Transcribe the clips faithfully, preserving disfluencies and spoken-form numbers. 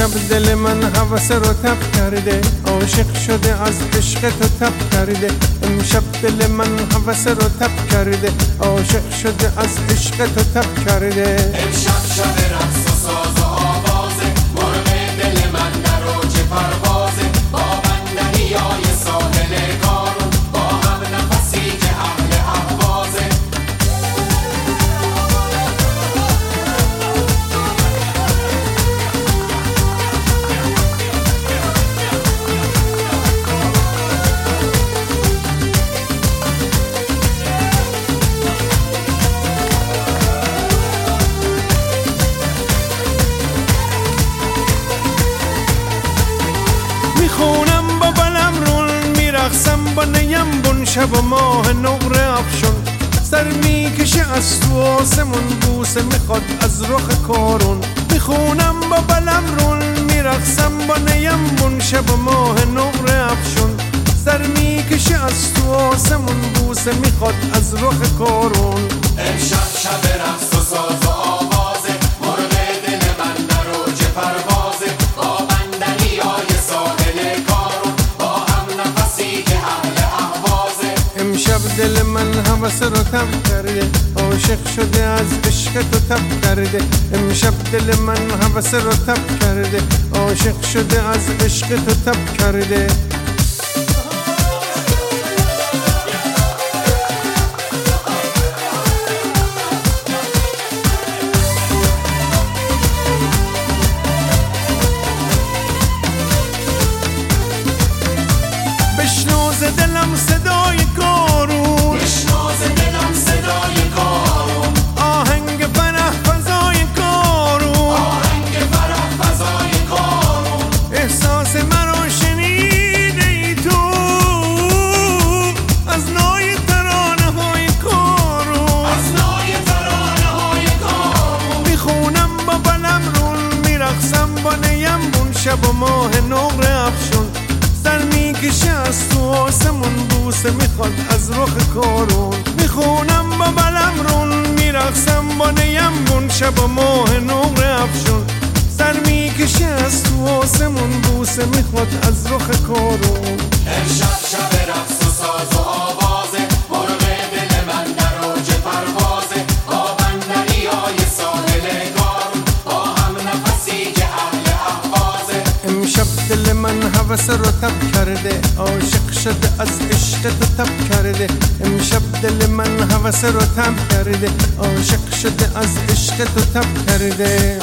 امشب دل من هوس رو تب کرده، عاشق شده از عشق تو تب کرده. امشب دل من هوس رو تب کرده، عاشق شده از عشق تو تب کرده. امشب شب رقص و ساز و آوازه، مرغ دل من در اوج پروازه. با بندریای ساحل کارون، با هم نفسی که اهل اهوازه. میخونم با بلم رون، میرقصم با نیم بون. شب و ماه نقره افشون، سر میکشه از تو آسمون. بوسه میخواد از رخ کارون. میخونم با بلم رون، میرقصم با نیم بون. شب و ماه نقره افشون، سر میکشه از تو آسمون. بوسه میخواد از رخ کارون. امشب شب رقص و ساز و آوازه، مرغ دل من در اوج پروازه. با بندریای ساحل کارون، با هم نفسی که اهل اهوازه. امشب دل من هوس رو تب کرده، عاشق شده از عشق تو تب کرده. امشب دل من هوس رو تب کرده، عاشق شده از عشق تو تب کرده. بشنو ز دلم صدای کارون، بشنو ز دلم صدای کارون. آهنگ فرح فضای کارون، آهنگ فرح فضای کارون. احساس مرا شنیده ای تو از نای ترانه های کارون. از نای ترانه های کارون. میخونم با بلم رون، میرقصم با نیم بون. شب و ماه نقره افشون، سر میکشه از تو آسمون. بوسه میخواد از رخ کارون. میخونم با بلم رون، میرقصم با نیم بون. شب و ماه نقره افشون، سر میکشه از تو آسمون. بوسه میخواد از رخ کارون. امشب شب رقص و ساز و آوازه، مرغ دل من در اوج پروازه. با بندریای ساحل کارون، با هم نفسی که اهل اهوازه. امشب دل من هوس رو تب کرده، عاشق شده از عشق تو تب کرده. امشب دل من هوس رو تب کرده، عاشق شده از عشق تو تب کرده.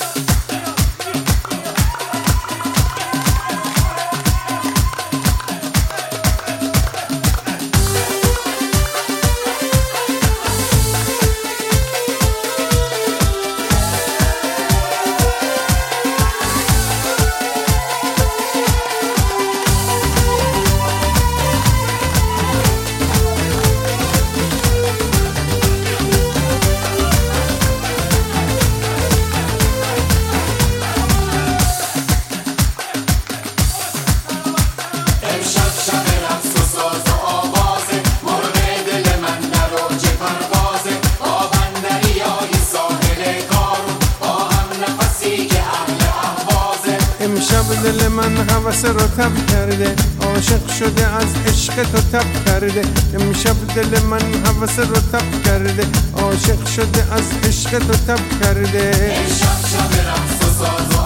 امشب شب رقص و ساز و آوازه، مرغ دل من در اوج پروازه. با بندریای ساحل کارون، با هم نفسی که اهل اهوازه. امشب دل من هوس رو تب کرده، عاشق شده از عشق تو تب کرده. امشب دل من هوس رو تب کرده، عاشق شده از عشق تو تب کرده. امشب شب رقص و ساز و